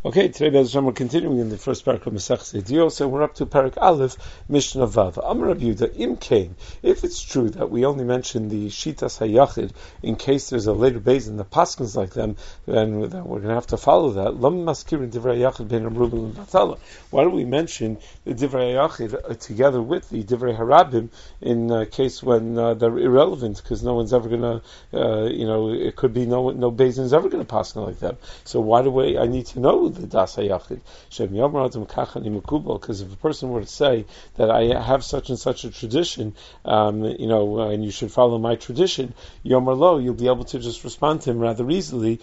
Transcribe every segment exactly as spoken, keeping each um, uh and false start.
Okay, today Be'ez Hashem, we're continuing in the first parak of Masechus Yediot, and we're up to parak Aleph, Mishnah Vav. Amar Rabbi Yehuda, Im Kain, if it's true that we only mention the Shitas HaYachid in case there's a later base in the Paskins like them, then we're going to have to follow that. Lam Maskirin Divrei HaYachid Ben Amrubel and Batala. Why do we mention the Divrei HaYachid uh, together with the Divrei Harabim in uh, case when uh, they're irrelevant, because no one's ever going to, uh, you know, it could be no no Beis ever going to Paskin like them. So why do we, I need to know the Das HaYachid. Because if a person were to say that I have such and such a tradition, um, you know, and you should follow my tradition, Yomar Lo, you'll be able to just respond to him rather easily.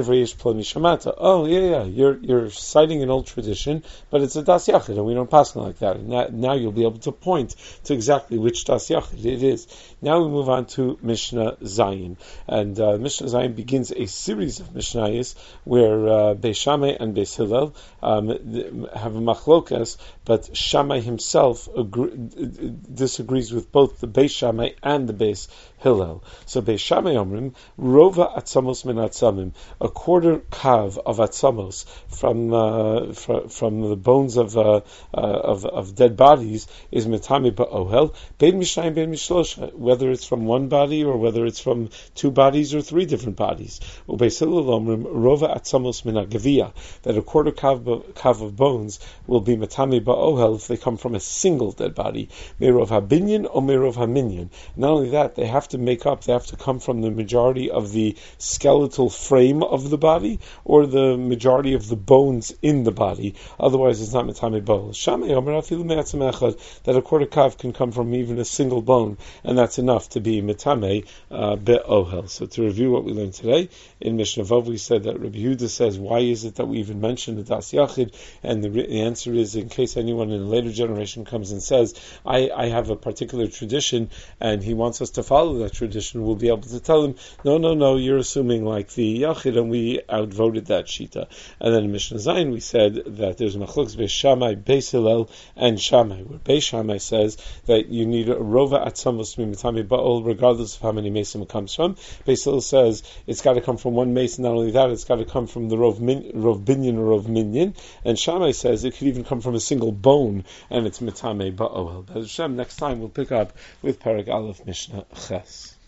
Oh, yeah, yeah, you're you're citing an old tradition, but it's a Das Yachid, and we don't pass like that. And that, now you'll be able to point to exactly which Das Yachid it is. Now we move on to Mishnah Zayin. And uh, Mishnah Zayin begins a series of Mishnayos where uh, Beis Shammai and Beis Hillel um, have a machlokas, but Shammai himself agree, disagrees with both the Beis Shammai and the Beis Hillel. So Beis Shammai Omrim, Rova Atzamos min Atzamim, a quarter kav of Atzamos from uh, from, from the bones of, uh, uh, of of dead bodies is Metami Ba'ohel, Bein Mishayim Bein Mishlosha, whether it's from one body or whether it's from two bodies or three different bodies. Beis Hillel Omrim, Rova Atzamos min Agavia, that a quarter kav, kav of bones will be Metami Ba'ohel if they come from a single dead body. Merov HaBinyan or Merov HaMinyan. Not only that, they have to make up, they have to come from the majority of the skeletal frame of the body or the majority of the bones in the body. Otherwise, it's not Metame Ba'ohel. Shammai Omer Afilu Me'atzem Echad, that a quarter kav can come from even a single bone, and that's enough to be Metame uh, Be'ohel. So to review what we learned today, in Mishnah Vav we said that Rabbi Yehuda says, why is it that we even mention the Das Yachid? And the, the answer is, in case anyone in a later generation comes and says, I, I have a particular tradition, and he wants us to follow that tradition, we'll be able to tell him, no, no, no, you're assuming like the Yachid, and we outvoted that Shita. And then in Mishnah Zayin we said that there's Machlokes Beis Shammai, Beis Hillel, and Shammai, where Beis Shammai says that you need a Rova Atzamos Mimitami Ba'ol, regardless of how many Mesim it comes from. Beis Hillel says it's got to come from one Mason, not only that, it's got to come from the Rov, min, Rov Binyan or Rov Minyan, and Shammai says it could even come from a single bone, and it's Mitame Ba'ol. But Hashem, next time we'll pick up with Parag Aleph Mishnah Ches.